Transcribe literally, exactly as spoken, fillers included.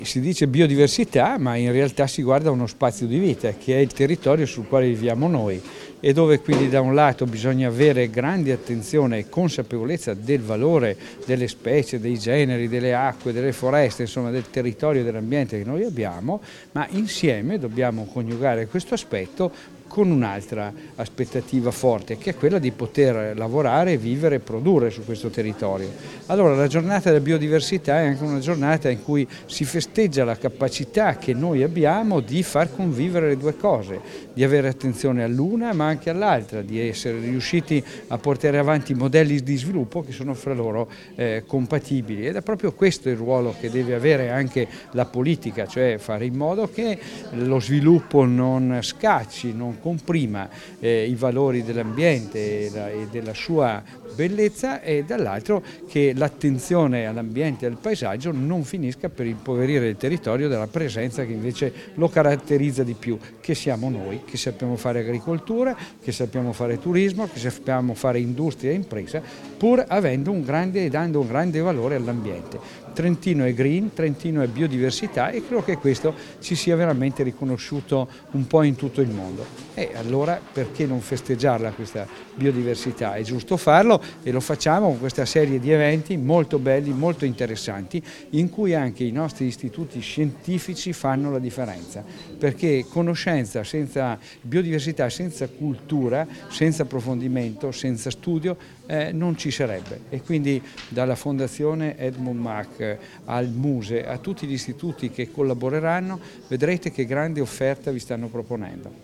Si dice biodiversità, ma in realtà si guarda a uno spazio di vita, che è il territorio sul quale viviamo noi e dove quindi da un lato bisogna avere grande attenzione e consapevolezza del valore delle specie, dei generi, delle acque, delle foreste, insomma del territorio e dell'ambiente che noi abbiamo, ma insieme dobbiamo coniugare questo aspetto con un'altra aspettativa forte, che è quella di poter lavorare, vivere e produrre su questo territorio. Allora la giornata della biodiversità è anche una giornata in cui si festeggia la capacità che noi abbiamo di far convivere le due cose, di avere attenzione all'una ma anche all'altra, di essere riusciti a portare avanti modelli di sviluppo che sono fra loro eh, compatibili, ed è proprio questo il ruolo che deve avere anche la politica, cioè fare in modo che lo sviluppo non scacci, non comprima eh, i valori dell'ambiente e, e della sua bellezza, e dall'altro che l'attenzione all'ambiente e al paesaggio non finisca per impoverire il territorio della presenza che invece lo caratterizza di più, che siamo noi, che sappiamo fare agricoltura, che sappiamo fare turismo, che sappiamo fare industria e impresa, pur avendo un grande e dando un grande valore all'ambiente. Trentino è green, Trentino è biodiversità, e credo che questo ci sia veramente riconosciuto un po' in tutto il mondo. E allora perché non festeggiarla questa biodiversità? È giusto farlo e lo facciamo con questa serie di eventi molto belli, molto interessanti, in cui anche i nostri istituti scientifici fanno la differenza, perché conoscenza senza biodiversità, senza cultura, senza approfondimento, senza studio eh, non ci sarebbe. E quindi dalla Fondazione Edmund Mach al Muse, a tutti gli istituti che collaboreranno, vedrete che grande offerta vi stanno proponendo.